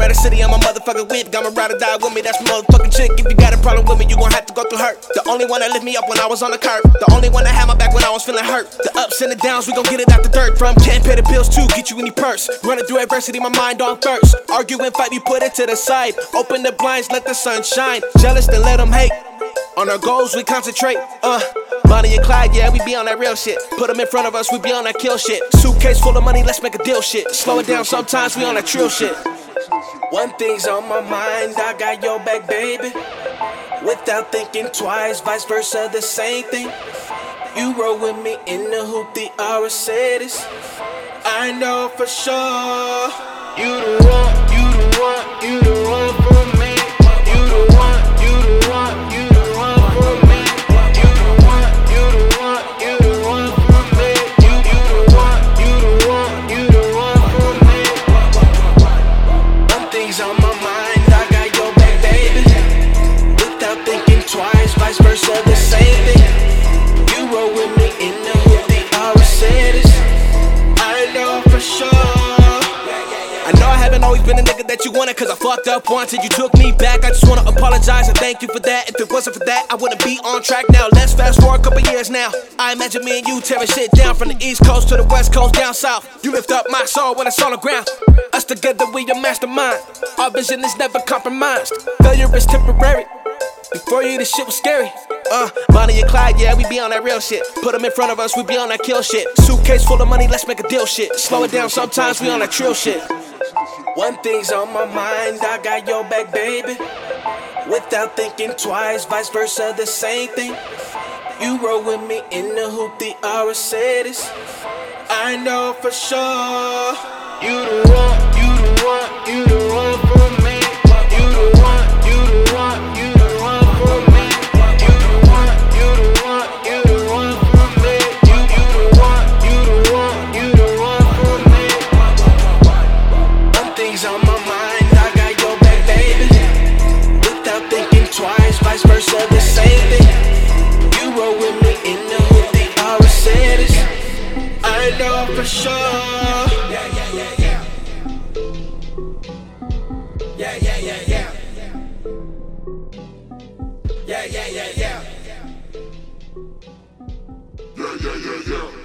the city, I'm a motherfucking whip. Got my ride or die with me, that's my motherfucking chick. If you got a problem with me, you gon' have to go through her. The only one that lift me up when I was on the curb. The only one that had my back when I was feeling hurt. The ups and the downs, we gon' get it out the dirt. From can't pay the bills to get you in your purse. Running through adversity, my mind on first. Argue and fight, we put it to the side. Open the blinds, let the sun shine. Jealous, then let them hate. On our goals, we concentrate. Bonnie and Clyde, yeah, we be on that real shit. Put them in front of us, we be on that kill shit. Suitcase full of money, let's make a deal shit. Slow it down, sometimes we on that trill shit. One thing's on my mind, I got your back, baby. Without thinking twice, vice versa, the same thing. You roll with me in the hoop, the Aura said this. I know for sure. You the one, you the one, you the one for me. You the one, you the one, you the one for me. You the one, you the one, you the one for me. You the one, you the one, you the one for me. One thing's on my mind, I got your back, baby. Without thinking twice, vice versa, the same thing. You roll with me in the hood, the Aura said this. I know for sure. I know I haven't always been a nigga that you wanted, cause I fucked up once and you took me back. I just wanna apologize and thank you for that. If it wasn't for that, I wouldn't be on track now. Let's fast forward a couple years now. I imagine me and you tearing shit down from the East Coast to the West Coast down south. You lift up my soul when it's on the ground. Us together, we a mastermind. Our vision is never compromised. Failure is temporary. Before you, this shit was scary. Bonnie and Clyde, yeah, we be on that real shit. Put them in front of us, we be on that kill shit. Suitcase full of money, let's make a deal shit. Slow it down, sometimes we on that trill shit. One thing's on my mind, I got your back, baby. Without thinking twice, vice versa, the same thing. You roll with me in the hoop, the Aura said this. I know for sure. You the one, you the one, you the one for me. You the one, you the one, you the one for me. You the one, you the one, you the one for me. You the one, you the one, you the one for me. One thing's on my mind, I got your back, baby. Without thinking twice, vice versa, the same thing. You roll with me in the hood, the Aura said this. I know for sure. Yeah, yeah, yeah, yeah. Yeah, yeah, yeah, yeah. Yeah, yeah, yeah, yeah. Yeah, yeah, yeah, yeah.